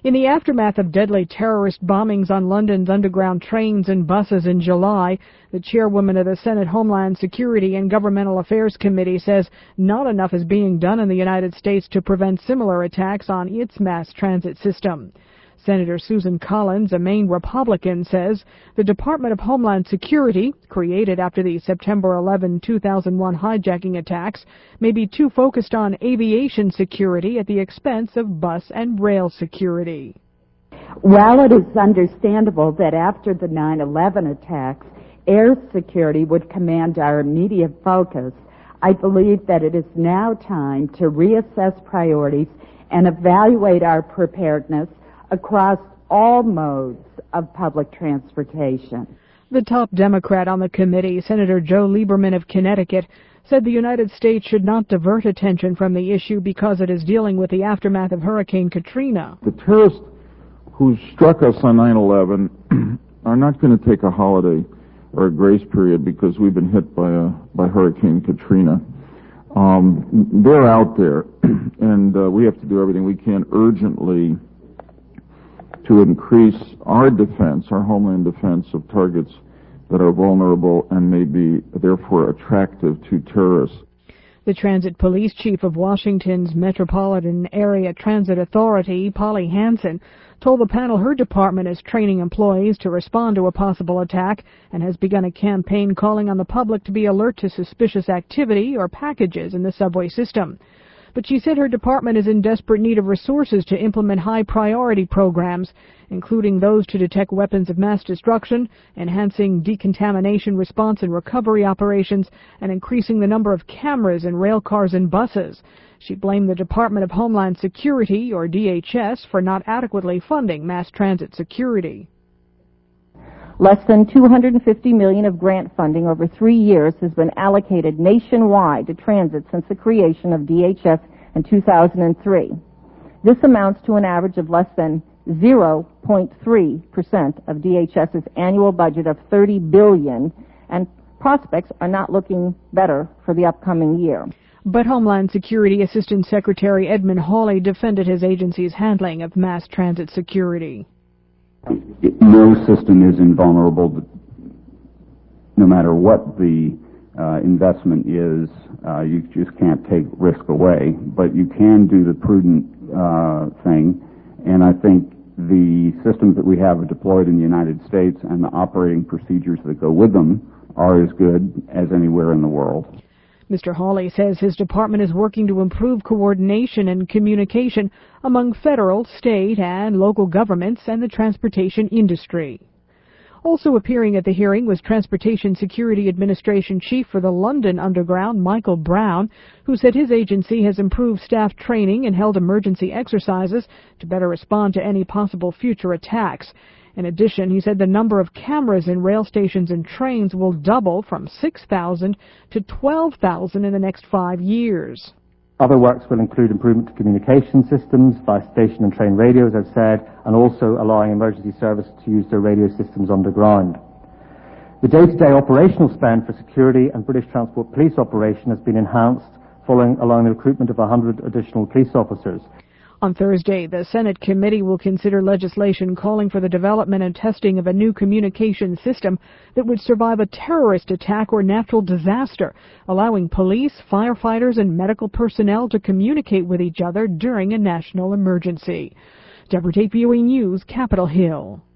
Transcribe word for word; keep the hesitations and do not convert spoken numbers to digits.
In the aftermath of deadly terrorist bombings on London's underground trains and buses in July, the chairwoman of the Senate Homeland Security and Governmental Affairs Committee says not enough is being done in the United States to prevent similar attacks on its mass transit system. Senator Susan Collins, a Maine Republican, says the Department of Homeland Security, created after the September eleventh, two thousand one hijacking attacks, may be too focused on aviation security at the expense of bus and rail security. While it is understandable that after the nine eleven attacks, air security would command our immediate focus, I believe that it is now time to reassess priorities and evaluate our preparedness across all modes of public transportation. The top Democrat on the committee, Senator Joe Lieberman of Connecticut, said the United States should not divert attention from the issue because it is dealing with the aftermath of Hurricane Katrina. The terrorists who struck us on nine eleven are not going to take a holiday or a grace period because we've been hit by a by Hurricane Katrina. Um, they're out there, and uh, we have to do everything we can urgently to increase our defense, our homeland defense of targets that are vulnerable and may be therefore attractive to terrorists. The Transit Police Chief of Washington's Metropolitan Area Transit Authority, Polly Hansen, told the panel her department is training employees to respond to a possible attack and has begun a campaign calling on the public to be alert to suspicious activity or packages in the subway system. But she said her department is in desperate need of resources to implement high-priority programs, including those to detect weapons of mass destruction, enhancing decontamination response and recovery operations, and increasing the number of cameras in rail cars and buses. She blamed the Department of Homeland Security, or D H S, for not adequately funding mass transit security. Less than two hundred fifty million dollars of grant funding over three years has been allocated nationwide to transit since the creation of D H S in two thousand three. This amounts to an average of less than zero point three percent of DHS's annual budget of thirty billion dollars, and prospects are not looking better for the upcoming year. But Homeland Security Assistant Secretary Edmund Hawley defended his agency's handling of mass transit security. No system is invulnerable, no matter what the uh, investment is. Uh, you just can't take risk away, but you can do the prudent uh, thing, and I think the systems that we have deployed in the United States and the operating procedures that go with them are as good as anywhere in the world. Mister Hawley says his department is working to improve coordination and communication among federal, state, and local governments and the transportation industry. Also appearing at the hearing was Transportation Security Administration Chief for the London Underground, Michael Brown, who said his agency has improved staff training and held emergency exercises to better respond to any possible future attacks. In addition, he said the number of cameras in rail stations and trains will double from six thousand to twelve thousand in the next five years. Other works will include improvement to communication systems via station and train radios, as said, and also allowing emergency services to use their radio systems underground. The day-to-day operational spend for security and British Transport Police operation has been enhanced following along the recruitment of one hundred additional police officers. On Thursday, the Senate committee will consider legislation calling for the development and testing of a new communication system that would survive a terrorist attack or natural disaster, allowing police, firefighters, and medical personnel to communicate with each other during a national emergency. Deborah Tate, V O A News, Capitol Hill.